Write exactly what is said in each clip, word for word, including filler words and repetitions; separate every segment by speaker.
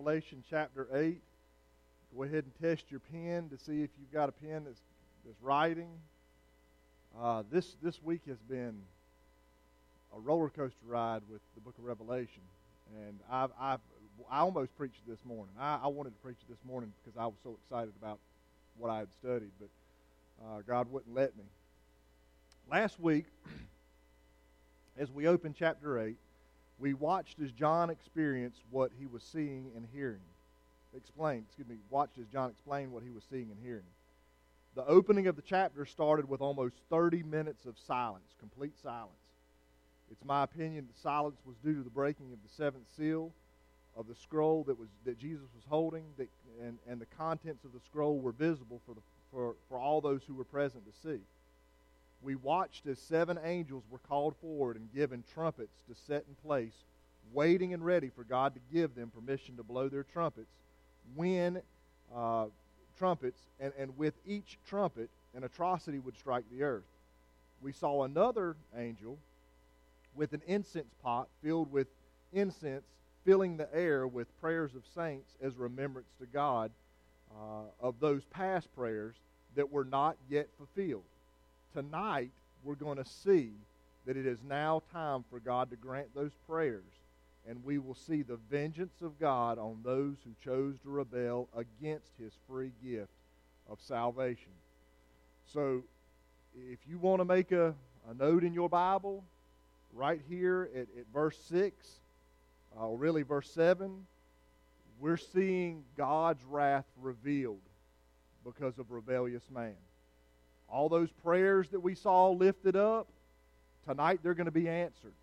Speaker 1: Revelation chapter eight. Go ahead and test your pen to see if you've got a pen that's, that's writing. Uh, this, this week has been a roller coaster ride with the book of Revelation. And I've, I've, I almost preached this morning. I, I wanted to preach it this morning because I was so excited about what I had studied, but uh, God wouldn't let me. Last week, as we opened chapter eight, we watched as John experienced what he was seeing and hearing. Explained, excuse me, watched as John explained what he was seeing and hearing. The opening of the chapter started with almost thirty minutes of silence, complete silence. It's my opinion that silence was due to the breaking of the seventh seal of the scroll that was that Jesus was holding, that, and, and the contents of the scroll were visible for, the, for, for all those who were present to see. We watched as seven angels were called forward and given trumpets to set in place, waiting and ready for God to give them permission to blow their trumpets, when uh, trumpets, and, and with each trumpet, an atrocity would strike the earth. We saw another angel with an incense pot filled with incense, filling the air with prayers of saints as remembrance to God uh, of those past prayers that were not yet fulfilled. Tonight, we're going to see that it is now time for God to grant those prayers, and we will see the vengeance of God on those who chose to rebel against His free gift of salvation. So, if you want to make a, a note in your Bible, right here at, at verse six, uh, or really verse seven, we're seeing God's wrath revealed because of rebellious man. All those prayers that we saw lifted up, tonight they're going to be answered.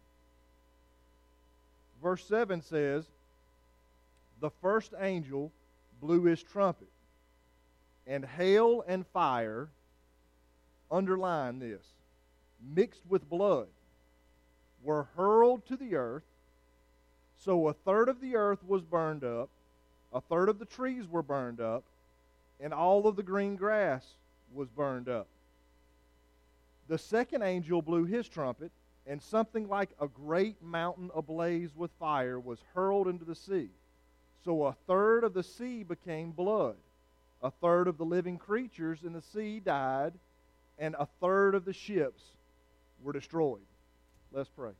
Speaker 1: Verse seven says, the first angel blew his trumpet, and hail and fire, underline this, mixed with blood, were hurled to the earth. So a third of the earth was burned up, a third of the trees were burned up, and all of the green grass was burned up. The second angel blew his trumpet, and something like a great mountain ablaze with fire was hurled into the sea. So a third of the sea became blood. A third of the living creatures in the sea died, and a third of the ships were destroyed. Let's pray.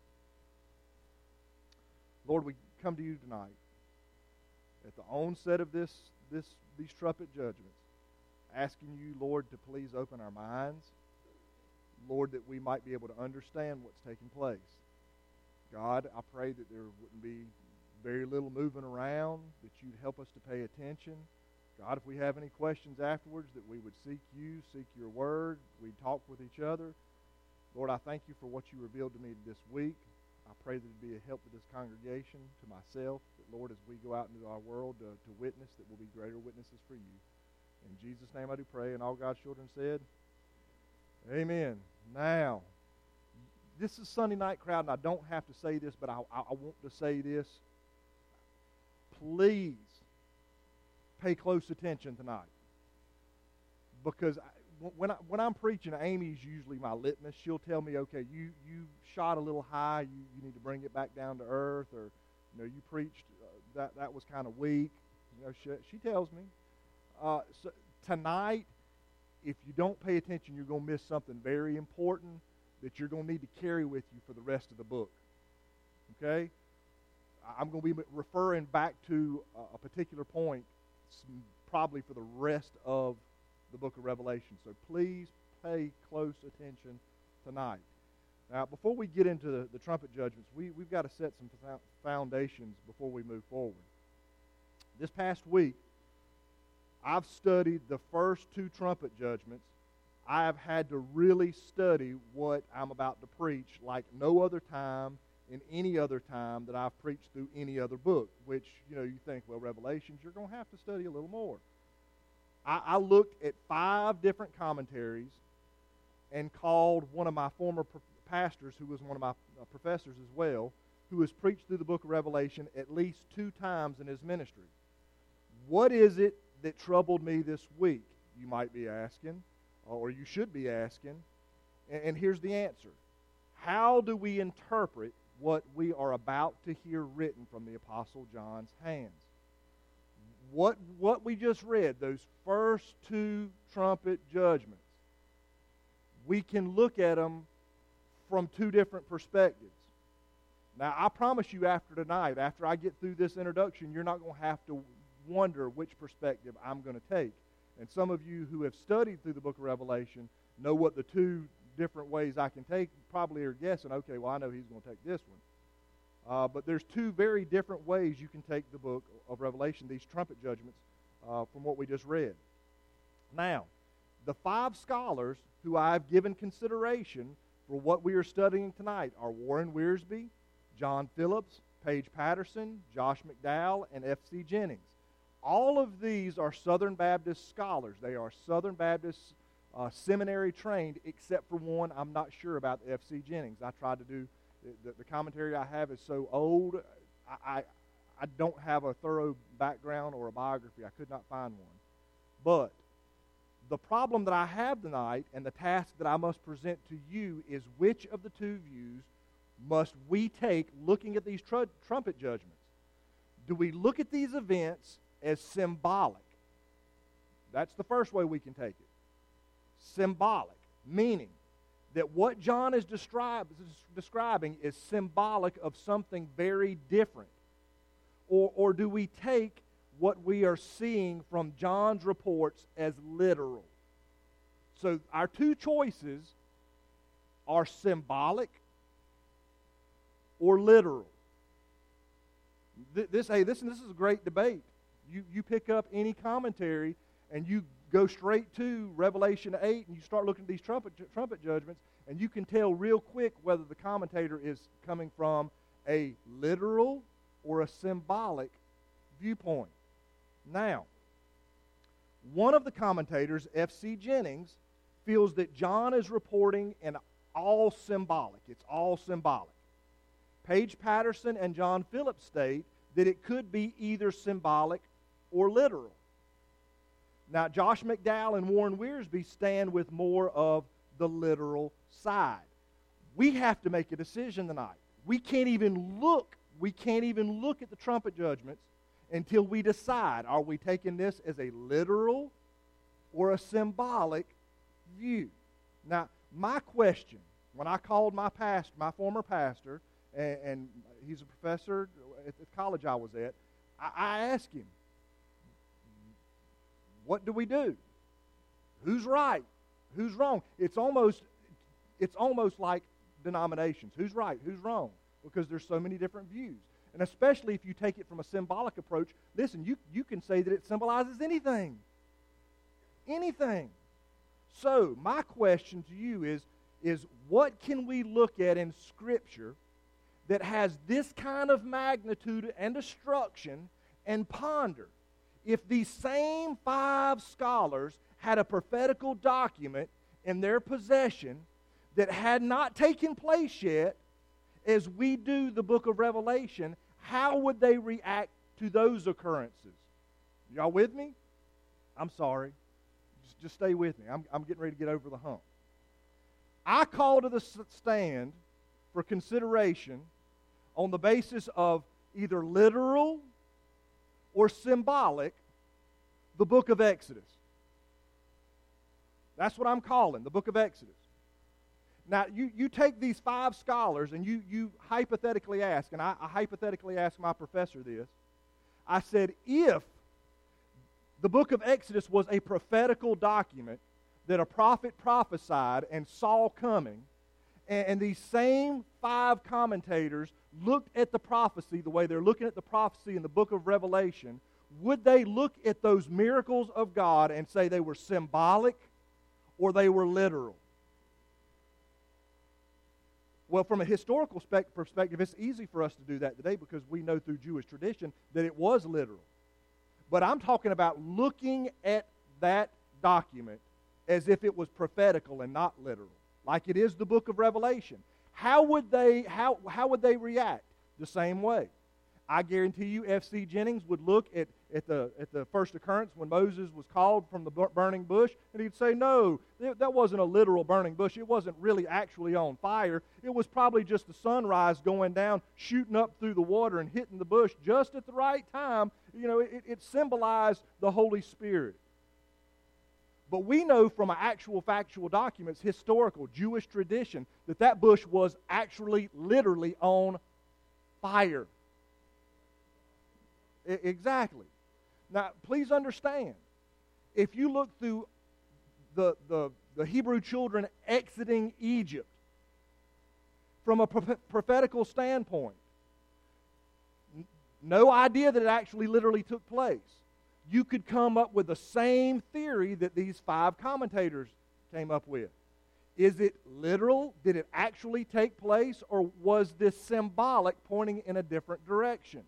Speaker 1: Lord, we come to you tonight at the onset of this, this, these trumpet judgments, asking you, Lord, to please open our minds, Lord, that we might be able to understand what's taking place. God, I pray that there wouldn't be very little moving around, that you'd help us to pay attention. God, if we have any questions afterwards, that we would seek you, seek your word, we'd talk with each other. Lord, I thank you for what you revealed to me this week. I pray that it be a help to this congregation, to myself, that, Lord, as we go out into our world to, to witness, that we'll be greater witnesses for you. In Jesus' name I do pray, and all God's children said, amen. Now, this is Sunday night crowd, and I don't have to say this, but I, I, I want to say this. Please pay close attention tonight, because I, when, I, when I'm preaching, Amy's usually my litmus. She'll tell me, okay, you, you shot a little high, you, you need to bring it back down to earth, or, you know, you preached, uh, that, that was kind of weak. You know, she, she tells me. Uh, so tonight, if you don't pay attention, you're going to miss something very important that you're going to need to carry with you for the rest of the book. Okay? I'm going to be referring back to a particular point probably for the rest of the book of Revelation. So please pay close attention tonight. Now, before we get into the, the trumpet judgments, we, we've got to set some foundations before we move forward. This past week, I've studied the first two trumpet judgments. I have had to really study what I'm about to preach like no other time in any other time that I've preached through any other book, which, you know, you think, well, Revelations, you're going to have to study a little more. I, I looked at five different commentaries and called one of my former pro- pastors, who was one of my uh, professors as well, who has preached through the book of Revelation at least two times in his ministry. What is it that troubled me this week, you might be asking, or you should be asking, and, and here's the answer. How do we interpret what we are about to hear written from the Apostle John's hands? what, what we just read, those first two trumpet judgments, we can look at them from two different perspectives. Now, I promise you after tonight, after I get through this introduction, you're not going to have to wonder which perspective I'm going to take. And some of you who have studied through the book of Revelation know what the two different ways I can take, probably are guessing, okay, well, I know he's going to take this one. Uh, but there's two very different ways you can take the book of Revelation, these trumpet judgments, uh, from what we just read. Now, the five scholars who I've given consideration for what we are studying tonight are Warren Wiersbe, John Phillips, Paige Patterson, Josh McDowell, and F C Jennings. All of these are Southern Baptist scholars. They are Southern Baptist uh, seminary trained, except for one I'm not sure about, F C Jennings. I tried to do, the, the commentary I have is so old, I, I, I don't have a thorough background or a biography. I could not find one. But the problem that I have tonight and the task that I must present to you is which of the two views must we take looking at these tr- trumpet judgments? Do we look at these events as symbolic? That's the first way we can take it. Symbolic, meaning that what John is describe, describing is symbolic of something very different. Or, or do we take what we are seeing from John's reports as literal? So our two choices are symbolic or literal. This, hey, this, this is a great debate. You, you pick up any commentary and you go straight to Revelation eight and you start looking at these trumpet, trumpet judgments, and you can tell real quick whether the commentator is coming from a literal or a symbolic viewpoint. Now, one of the commentators, F C Jennings, feels that John is reporting in all symbolic. It's all symbolic. Paige Patterson and John Phillips state that it could be either symbolic or literal. Now, Josh McDowell and Warren Wiersbe stand with more of the literal side. We have to make a decision tonight. We can't even look, we can't even look at the trumpet judgments until we decide, are we taking this as a literal or a symbolic view? Now, my question, when I called my pastor, my former pastor, and, and he's a professor at the college I was at, I, I asked him, what do we do? Who's right? Who's wrong? It's almost, it's almost like denominations. Who's right? Who's wrong? Because there's so many different views. And especially if you take it from a symbolic approach, listen, you, you can say that it symbolizes anything. Anything. So, my question to you is, is what can we look at in Scripture that has this kind of magnitude and destruction and ponder? If these same five scholars had a prophetical document in their possession that had not taken place yet, as we do the book of Revelation, how would they react to those occurrences? Y'all with me? I'm sorry. Just, just stay with me. I'm, I'm getting ready to get over the hump. I call to the stand for consideration on the basis of either literal or symbolic the book of Exodus. That's what I'm calling, the book of Exodus. Now, you, you take these five scholars and you, you hypothetically ask, and I, I hypothetically asked my professor this. I said, if the book of Exodus was a prophetical document that a prophet prophesied and saw coming, and, and these same five commentators looked at the prophecy the way they're looking at the prophecy in the book of Revelation, would they look at those miracles of God and say they were symbolic or they were literal? Well, from a historical perspective, it's easy for us to do that today because we know through Jewish tradition that it was literal. But I'm talking about looking at that document as if it was prophetical and not literal, like it is the book of Revelation. How would they, how, how would they react? The same way. I guarantee you F C Jennings would look at, at, the, at the first occurrence when Moses was called from the burning bush, and he'd say, no, that wasn't a literal burning bush. It wasn't really actually on fire. It was probably just the sunrise going down, shooting up through the water and hitting the bush just at the right time. You know, it, it symbolized the Holy Spirit. But we know from actual factual documents, historical Jewish tradition, that that bush was actually literally on fire. I- exactly. Now, please understand, if you look through the, the, the Hebrew children exiting Egypt, from a proph- prophetical standpoint, n- no idea that it actually literally took place. You could come up with the same theory that these five commentators came up with. Is it literal? Did it actually take place? Or was this symbolic, pointing in a different direction?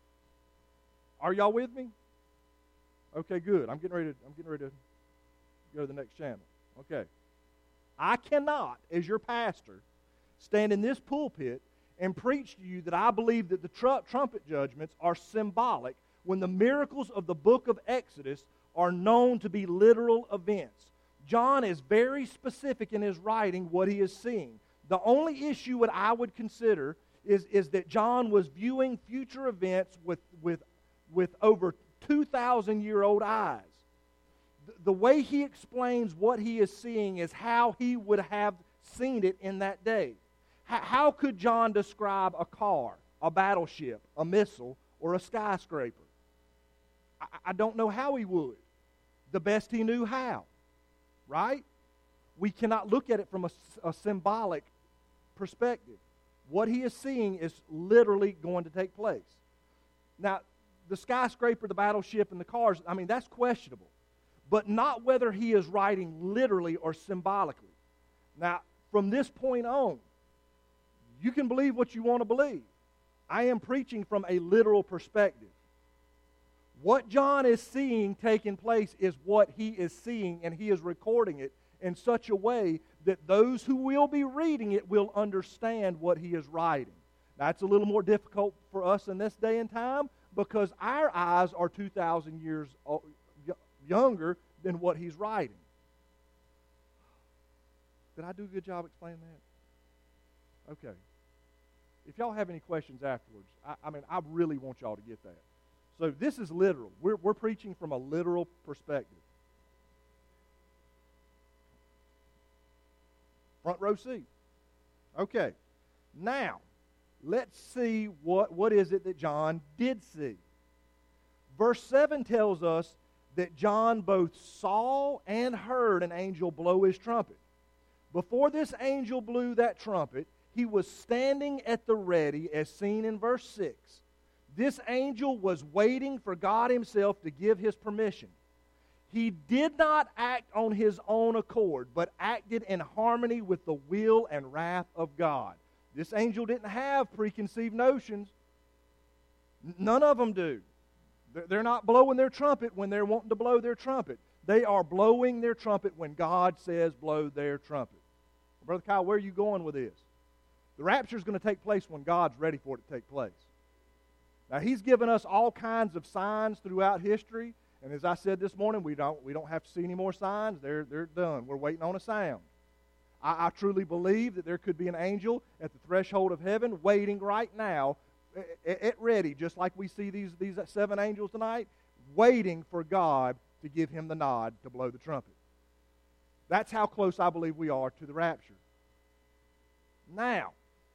Speaker 1: Are y'all with me? Okay, good. I'm getting ready to, I'm getting ready to go to the next channel. Okay. I cannot, as your pastor, stand in this pulpit and preach to you that I believe that the tr- trumpet judgments are symbolic when the miracles of the book of Exodus are known to be literal events. John is very specific in his writing what he is seeing. The only issue that I would consider is, is that John was viewing future events with, with, with over two thousand year old eyes. The, the way he explains what he is seeing is how he would have seen it in that day. H- how could John describe a car, a battleship, a missile, or a skyscraper? I don't know how he would. The best he knew how. Right? We cannot look at it from a, a symbolic perspective. What he is seeing is literally going to take place. Now, the skyscraper, the battleship, and the cars, I mean, that's questionable. But not whether he is writing literally or symbolically. Now, from this point on, you can believe what you want to believe. I am preaching from a literal perspective. What John is seeing taking place is what he is seeing, and he is recording it in such a way that those who will be reading it will understand what he is writing. Now, it's a little more difficult for us in this day and time because our eyes are two thousand years younger than what he's writing. Did I do a good job explaining that? Okay. If y'all have any questions afterwards, I, I mean, I really want y'all to get that. So this is literal. We're, we're preaching from a literal perspective. Front row seat. Okay. Now, let's see what, what is it that John did see. Verse seven tells us that John both saw and heard an angel blow his trumpet. Before this angel blew that trumpet, he was standing at the ready, as seen in verse six. This angel was waiting for God himself to give his permission. He did not act on his own accord, but acted in harmony with the will and wrath of God. This angel didn't have preconceived notions. None of them do. They're not blowing their trumpet when they're wanting to blow their trumpet. They are blowing their trumpet when God says blow their trumpet. Brother Kyle, where are you going with this? The rapture is going to take place when God's ready for it to take place. Now, he's given us all kinds of signs throughout history, and as I said this morning, we don't we don't have to see any more signs. They're they're done. We're waiting on a sound. I, I truly believe that there could be an angel at the threshold of heaven waiting right now, at, at ready, just like we see these these seven angels tonight, waiting for God to give him the nod to blow the trumpet. That's how close I believe we are to the rapture. Now,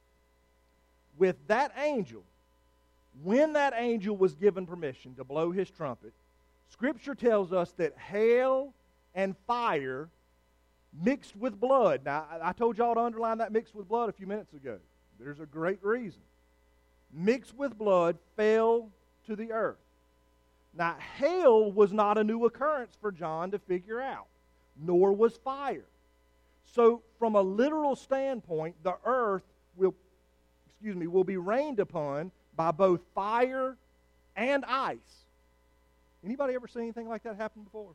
Speaker 1: with that angel, when that angel was given permission to blow his trumpet, Scripture tells us that hail and fire mixed with blood. Now, I told y'all to underline that mixed with blood a few minutes ago. There's a great reason. Mixed with blood fell to the earth. Now, hail was not a new occurrence for John to figure out, nor was fire. So, from a literal standpoint, the earth will, excuse me, will be rained upon by both fire and ice. Anybody ever seen anything like that happen before?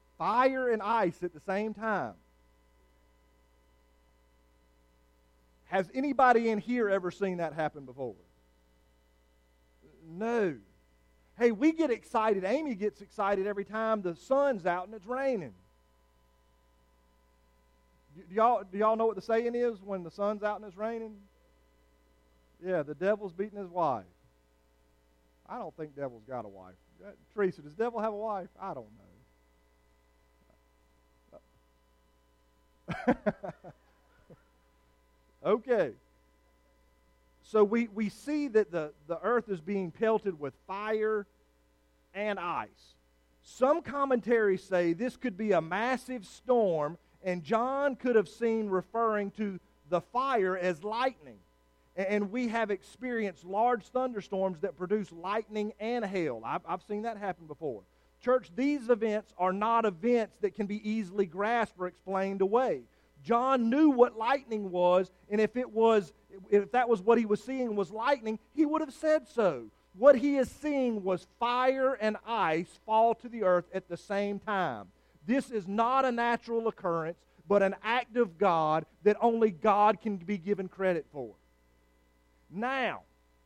Speaker 1: Fire and ice at the same time. Has anybody in here ever seen that happen before? No. Hey, we get excited. Amy gets excited every time the sun's out and it's raining. Do y'all, do y'all know what the saying is when the sun's out and it's raining? Yeah, the devil's beating his wife. I don't think devil's got a wife. Uh, Teresa, does devil have a wife? I don't know. Okay. So we, we see that the, the earth is being pelted with fire and ice. Some commentaries say this could be a massive storm, and John could have seen referring to the fire as lightning. And we have experienced large thunderstorms that produce lightning and hail. I've, I've seen that happen before. Church, these events are not events that can be easily grasped or explained away. John knew what lightning was, and if it was, if that was what he was seeing was lightning, he would have said so. What he is seeing was fire and ice fall to the earth at the same time. This is not a natural occurrence, but an act of God that only God can be given credit for. Now,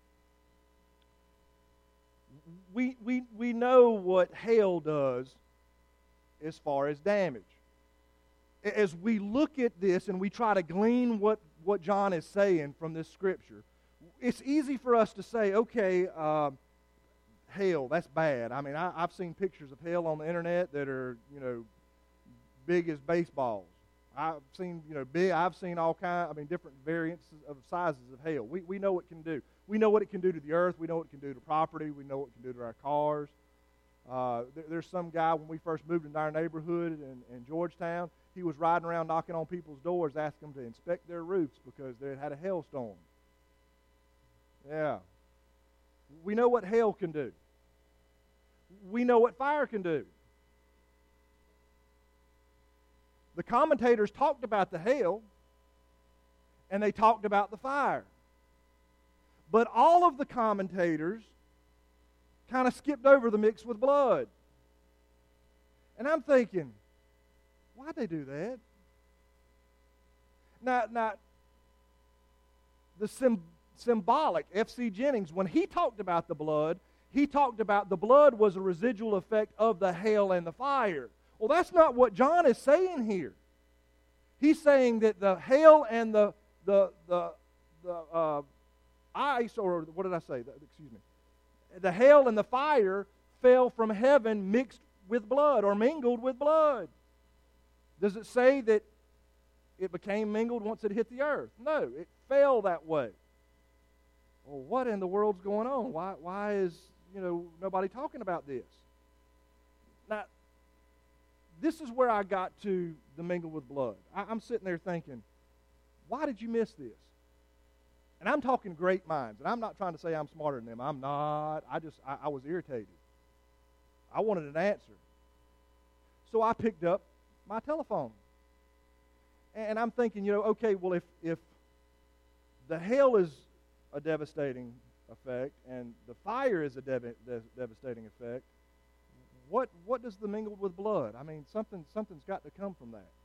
Speaker 1: we, we, we know what hail does as far as damage. As we look at this and we try to glean what, what John is saying from this scripture, it's easy for us to say, okay, uh, hail, that's bad. I mean, I, I've seen pictures of hail on the internet that are, you know, big as baseballs. I've seen, you know, big, I've seen all kinds, I mean, different variants of sizes of hail. We, we know what it can do. We know what it can do to the earth. We know what it can do to property. We know what it can do to our cars. Uh, there, there's some guy, when we first moved into our neighborhood in, in Georgetown, he was riding around knocking on people's doors asking them to inspect their roofs because they had had a hailstorm. Yeah. We know what hail can do. We know what fire can do. The commentators talked about the hail, and they talked about the fire. But all of the commentators kind of skipped over the mix with blood. And I'm thinking, why'd they do that? Now, now the sim, symbolic, F C Jennings, when he talked about the blood, he talked about the blood was a residual effect of the hail and the fire. Well, that's not what John is saying here. He's saying that the hail and the the the, the uh, ice, or what did I say? The, excuse me. The hail and the fire fell from heaven mixed with blood or mingled with blood. Does it say that it became mingled once it hit the earth? No, it fell that way. Well, what in the world's going on? Why why is, you know, nobody talking about this? Now, this is where I got to the mingle with blood. I, I'm sitting there thinking, why did you miss this? And I'm talking great minds, and I'm not trying to say I'm smarter than them. I'm not. I just, I, I was irritated. I wanted an answer. So I picked up my telephone. And I'm thinking, you know, okay, well, if, if the hail is a devastating effect and the fire is a dev- de- devastating effect, What what does the mingled with blood? I mean, something something's got to come from that.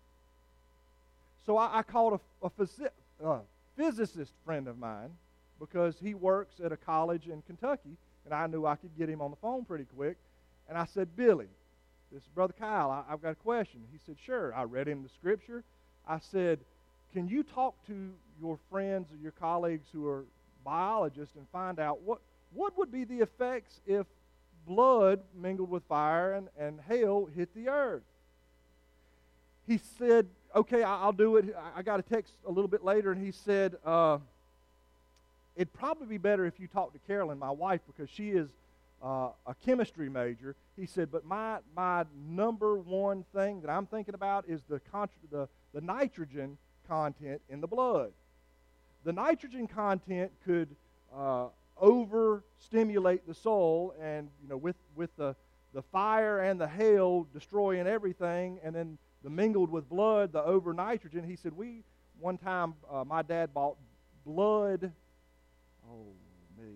Speaker 1: So I, I called a, a phys- uh, physicist friend of mine because he works at a college in Kentucky, and I knew I could get him on the phone pretty quick. And I said, Billy, this is Brother Kyle, I, I've got a question. He said, sure. I read him the scripture. I said, can you talk to your friends or your colleagues who are biologists and find out what, what would be the effects if blood mingled with fire and, and hail hit the earth? He said, okay, I'll do it. I got a text a little bit later, and he said, uh, it'd probably be better if you talk to Carolyn, my wife, because she is uh, a chemistry major. He said, but my my number one thing that I'm thinking about is the, contra- the, the nitrogen content in the blood. The nitrogen content could uh, over-stimulate the soil, and you know, with, with the, the fire and the hail destroying everything, and then the mingled with blood, the over-nitrogen. He said, we, one time, uh, my dad bought blood, oh, me,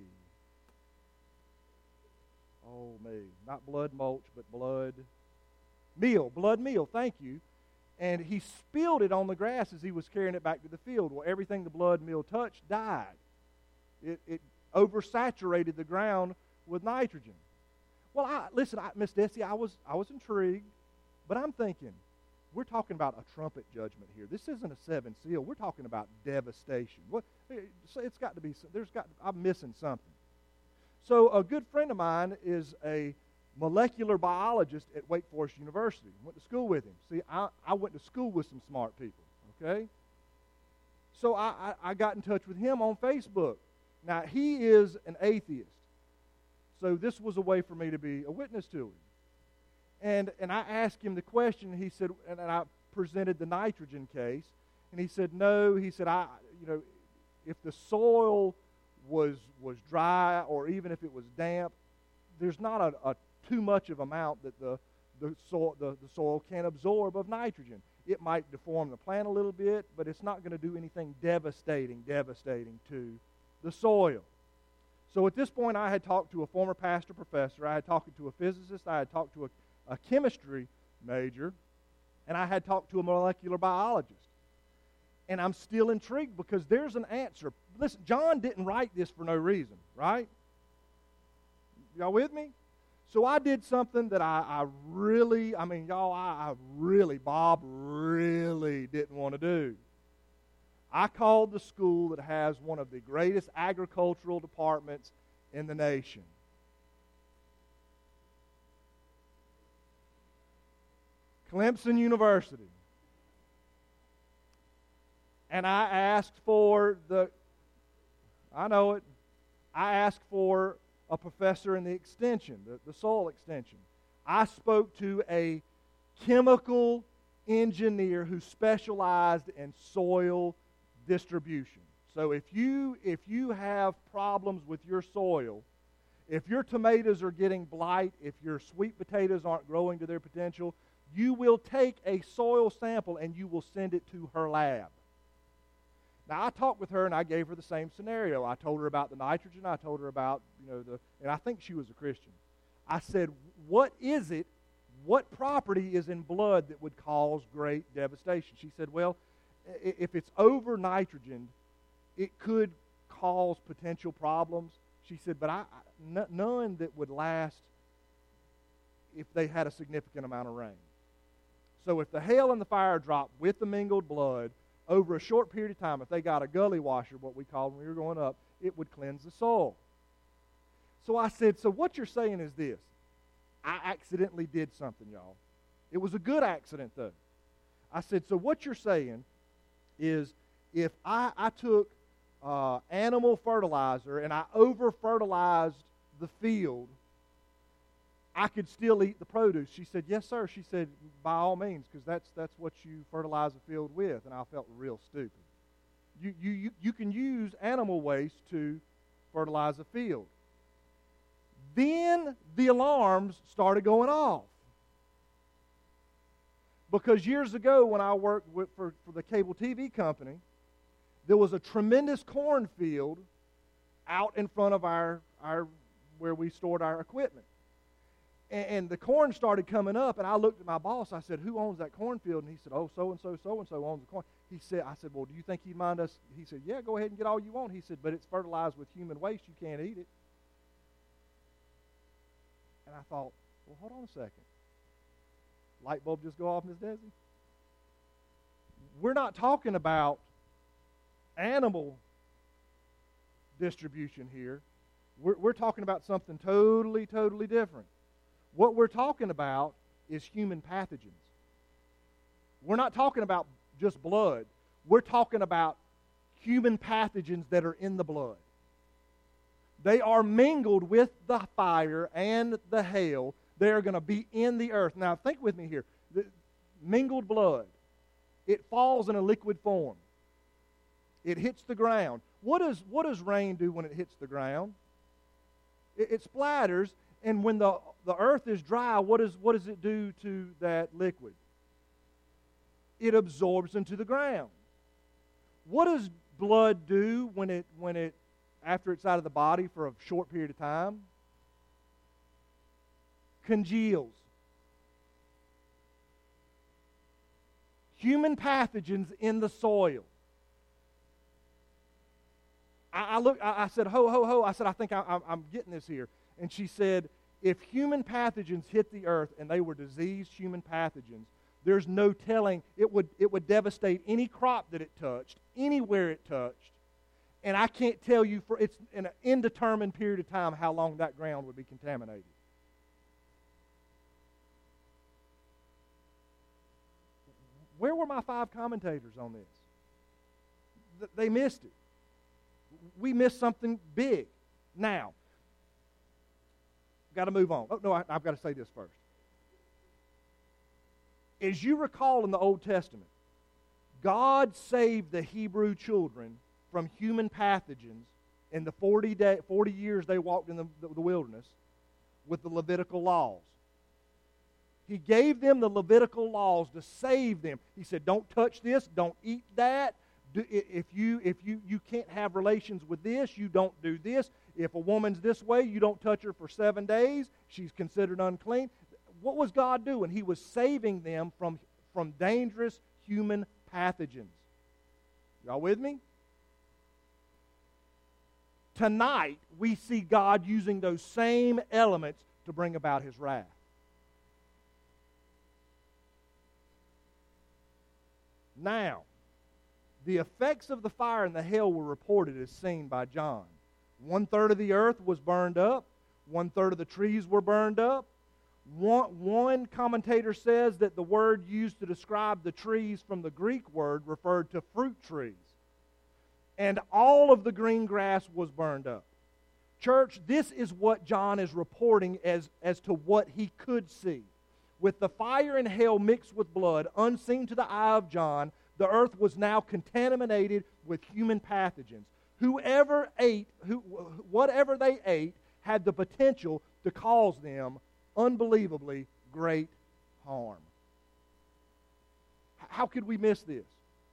Speaker 1: oh, me, not blood mulch, but blood meal, blood meal, thank you. and he spilled it on the grass as he was carrying it back to the field. Well, everything the blood meal touched died. It, it oversaturated the ground with nitrogen. Well, I, listen, I, Miss Desi, I was, I was intrigued, but I'm thinking, we're talking about a trumpet judgment here. This isn't a seven seal. We're talking about devastation. What? It's got to be. There's got. I'm missing something. So a good friend of mine is a molecular biologist at Wake Forest University. Went to school with him. See, I, I went to school with some smart people. Okay. So I, I, I got in touch with him on Facebook. Now he is an atheist. So this was a way for me to be a witness to him. And and I asked him the question, and he said, and I presented the nitrogen case, and he said, no, he said, I, you know, if the soil was was dry or even if it was damp, there's not a, a too much of amount that the the soil the, the soil can absorb of nitrogen. It might deform the plant a little bit, but it's not going to do anything devastating, devastating to the soil. So at this point, I had talked to a former pastor professor, I had talked to a physicist, I had talked to a a chemistry major, and I had talked to a molecular biologist. And I'm still intrigued because there's an answer. Listen, John didn't write this for no reason, right? Y'all with me? So I did something that I, I really, I mean, y'all, I, I really, Bob really didn't want to do. I called the school that has one of the greatest agricultural departments in the nation. Clemson University. And I asked for the, I know it, I asked for a professor in the extension, the, the soil extension. I spoke to a chemical engineer who specialized in soil distribution. So if you, if you have problems with your soil, if your tomatoes are getting blight, if your sweet potatoes aren't growing to their potential, you will take a soil sample and you will send it to her lab. Now, I talked with her and I gave her the same scenario. I told her about the nitrogen. I told her about, you know, the, and I think she was a Christian. I said, what is it, what property is in blood that would cause great devastation? She said, well, if it's over nitrogen, it could cause potential problems. She said, but I, n- none that would last if they had a significant amount of rain. So if the hail and the fire dropped with the mingled blood over a short period of time, if they got a gully washer, what we called when we were growing up, it would cleanse the soil. So I said, so what you're saying is this. I accidentally did something, y'all. It was a good accident, though. I said, so what you're saying is if I, I took uh, animal fertilizer and I over-fertilized the field, I could still eat the produce. She said, yes, sir. She said, by all means, because that's that's what you fertilize a field with. And I felt real stupid. You, you, you, you can use animal waste to fertilize a field. Then the alarms started going off. Because years ago when I worked with, for, for the cable T V company, there was a tremendous cornfield out in front of our, our where we stored our equipment. And the corn started coming up, and I looked at my boss. I said, who owns that cornfield? And he said, oh, so-and-so, so-and-so owns the corn. He said, I said, well, do you think he'd mind us? He said, yeah, go ahead and get all you want. He said, but it's fertilized with human waste. You can't eat it. And I thought, well, hold on a second. Light bulb just go off, Miss Desi? We're not talking about animal distribution here. We're, we're talking about something totally, totally different. What we're talking about is human pathogens. We're not talking about just blood. We're talking about human pathogens that are in the blood. They are mingled with the fire and the hail. They are going to be in the earth. Now, think with me here. The mingled blood, it falls in a liquid form. It hits the ground. What does, what does rain do when it hits the ground? It, it splatters. And when the, the earth is dry, what, is, what does it do to that liquid? It absorbs into the ground. What does blood do when it, when it, after it's out of the body for a short period of time? Congeals.
Speaker 2: human pathogens in the soil. I, I look. I, I said, ho, ho, ho. I said, I think I, I, I'm getting this here. And she said, if human pathogens hit the earth and they were diseased human pathogens, there's no telling. It would, it would devastate any crop that it touched, anywhere it touched. And I can't tell you for it's in an indeterminate period of time how long that ground would be contaminated. Where were my five commentators on this? They missed it. We missed something big. Now, got to move on. Oh, no, I, I've got to say this first. As you recall in the Old Testament, God saved the Hebrew children from human pathogens in the forty, day, forty years they walked in the, the, the wilderness with the Levitical laws. He gave them the Levitical laws to save them. He said, don't touch this, don't eat that. Do, if you, if you, you can't have relations with this, you don't do this. If a woman's this way, you don't touch her for seven days. She's considered unclean. What was God doing? He was saving them from, from dangerous human pathogens. Y'all with me? Tonight, we see God using those same elements to bring about His wrath. Now, the effects of the fire and the hail were reported as seen by John. One third of the earth was burned up. One third of the trees were burned up. One, one commentator says that the word used to describe the trees from the Greek word referred to fruit trees. And all of the green grass was burned up. Church, this is what John is reporting as, as to what he could see. With the fire and hail mixed with blood, unseen to the eye of John, the earth was now contaminated with human pathogens. Whoever ate, who, whatever they ate, had the potential to cause them unbelievably great harm. How could we miss this?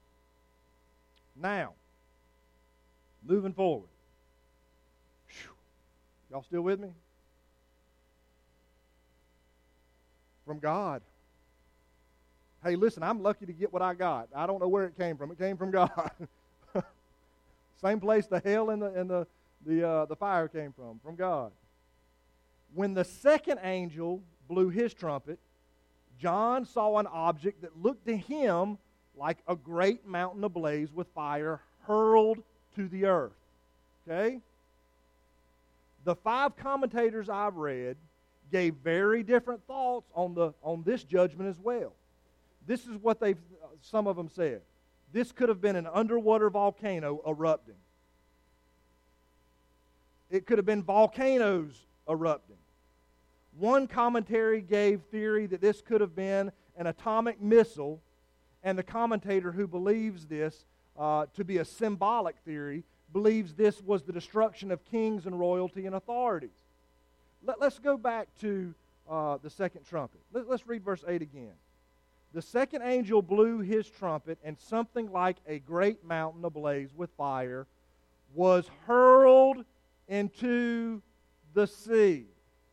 Speaker 2: Now, moving forward. Whew. Y'all still with me? From God. Hey, listen, I'm lucky to get what I got. I don't know where it came from. It came from God. Same place the hail and the and the the uh, the fire came from, from God. When the second angel blew his trumpet, John saw an object that looked to him like a great mountain ablaze with fire hurled to the earth. Okay? The five commentators I've read gave very different thoughts on the on this judgment as well. This is what they've some of them said. This could have been an underwater volcano erupting. It could have been volcanoes erupting. One commentary gave theory that this could have been an atomic missile, and the commentator who believes this uh, to be a symbolic theory believes this was the destruction of kings and royalty and authorities. Let, let's go back to uh, the second trumpet. Let, let's read verse eight again. The second angel blew his trumpet, and something like a great mountain ablaze with fire was hurled into the sea.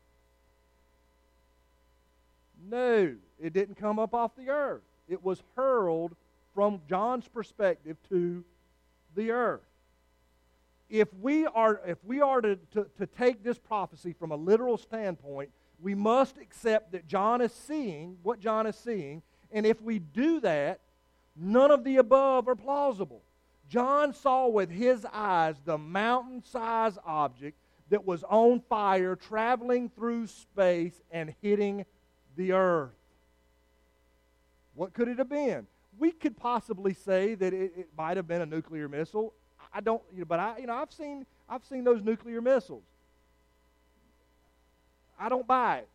Speaker 2: No, it didn't come up off the earth. It was hurled from John's perspective to the earth. If we are, if we are to, to, to take this prophecy from a literal standpoint, we must accept that John is seeing what John is seeing, and if we do that, none of the above are plausible. John saw with his eyes the mountain-sized object that was on fire, traveling through space and hitting the earth. What could it have been? We could possibly say that it, it might have been a nuclear missile. I don't, you know, but I, you know, I've seen, I've seen those nuclear missiles. I don't buy it.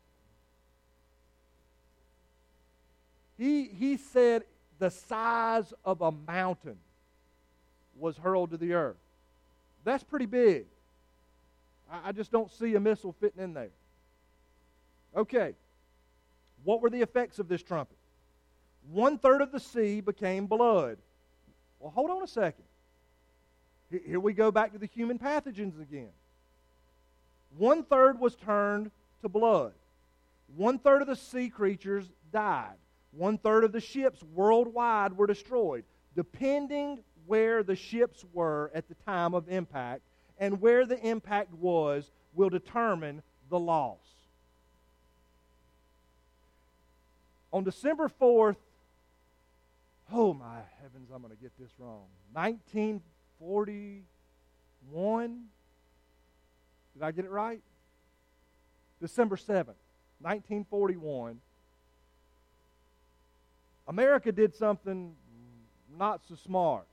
Speaker 2: He he said the size of a mountain was hurled to the earth. That's pretty big. I, I just don't see a missile fitting in there. Okay. What were the effects of this trumpet? One third of the sea became blood. Well, hold on a second. Here we go back to the human pathogens again. One third was turned to blood. One third of the sea creatures died. One-third of the ships worldwide were destroyed, depending where the ships were at the time of impact, and where the impact was will determine the loss. On December fourth, oh my heavens, I'm going to get this wrong, nineteen forty-one, did I get it right? December seventh, nineteen forty-one, America did something not so smart.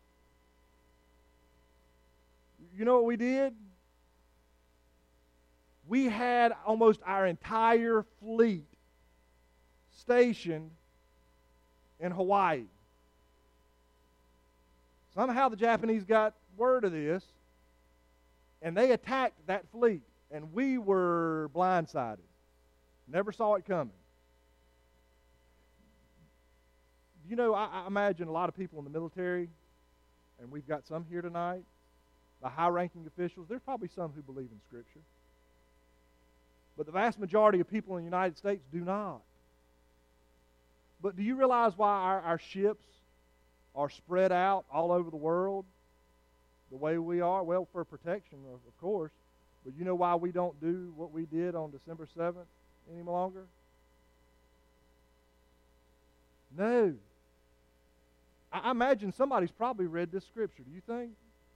Speaker 2: You know what we did? We had almost our entire fleet stationed in Hawaii. Somehow the Japanese got word of this, and they attacked that fleet, and we were blindsided. Never saw it coming. You know, I, I imagine a lot of people in the military, and we've got some here tonight, the high-ranking officials, there's probably some who believe in Scripture. But the vast majority of people in the United States do not. But do you realize why our, our ships are spread out all over the world the way we are? Well, for protection, of, of course. But you know why we don't do what we did on December seventh any longer? No. I, I imagine somebody's probably read this Scripture. Do you think?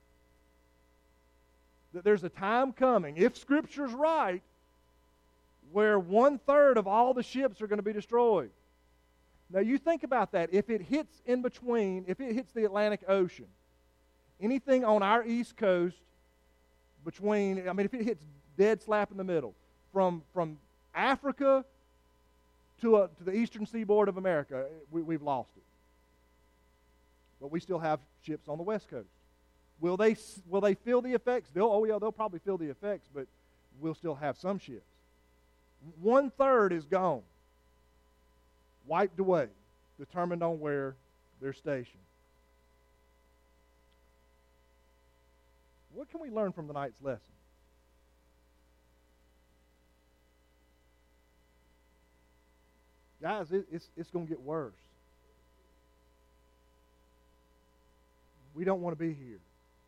Speaker 2: That there's a time coming, if Scripture's right, where one-third of all the ships are going to be destroyed. Now, you think about that. If it hits in between, if it hits the Atlantic Ocean, anything on our east coast between, I mean, if it hits dead slap in the middle, from, from Africa to, a, to the eastern seaboard of America, we, we've lost it. But we still have ships on the west coast. Will they, will they feel the effects? They'll, oh, yeah, they'll probably feel the effects, but we'll still have some ships. One-third is gone, wiped away, determined on where they're stationed. What can we learn from tonight's lesson? Guys, it, it's, it's going to get worse. We don't want to be here.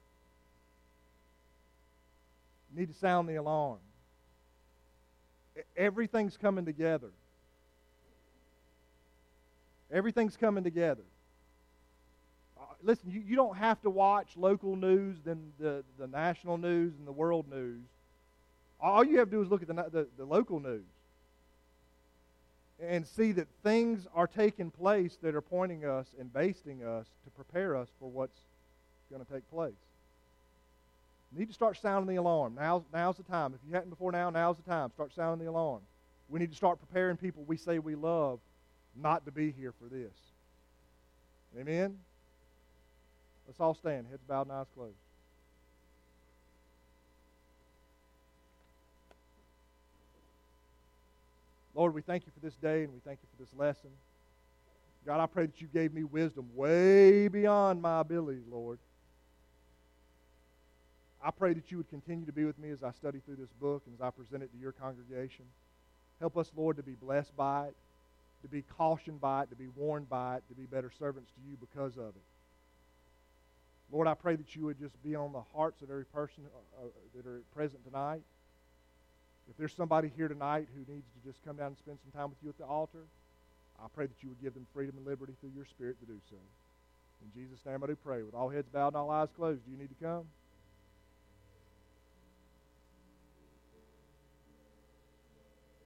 Speaker 2: You need to sound the alarm. Everything's coming together. Everything's coming together. Uh, listen, you, you don't have to watch local news, then the, the national news and the world news. All you have to do is look at the, the, the local news and see that things are taking place that are pointing us and basting us to prepare us for what's going to take place. You need to start sounding the alarm. Now's, now's the time. If you hadn't before now, now's the time. Start sounding the alarm. We need to start preparing people we say we love not to be here for this. Amen? Let's all stand. Heads bowed and eyes closed. Lord, we thank you for this day and we thank you for this lesson. God, I pray that you gave me wisdom way beyond my abilities, Lord. I pray that you would continue to be with me as I study through this book and as I present it to your congregation. Help us, Lord, to be blessed by it, to be cautioned by it, to be warned by it, to be better servants to you because of it. Lord, I pray that you would just be on the hearts of every person uh, that are present tonight. If there's somebody here tonight who needs to just come down and spend some time with you at the altar, I pray that you would give them freedom and liberty through your Spirit to do so. In Jesus' name I do pray. With all heads bowed and all eyes closed, do you need to come?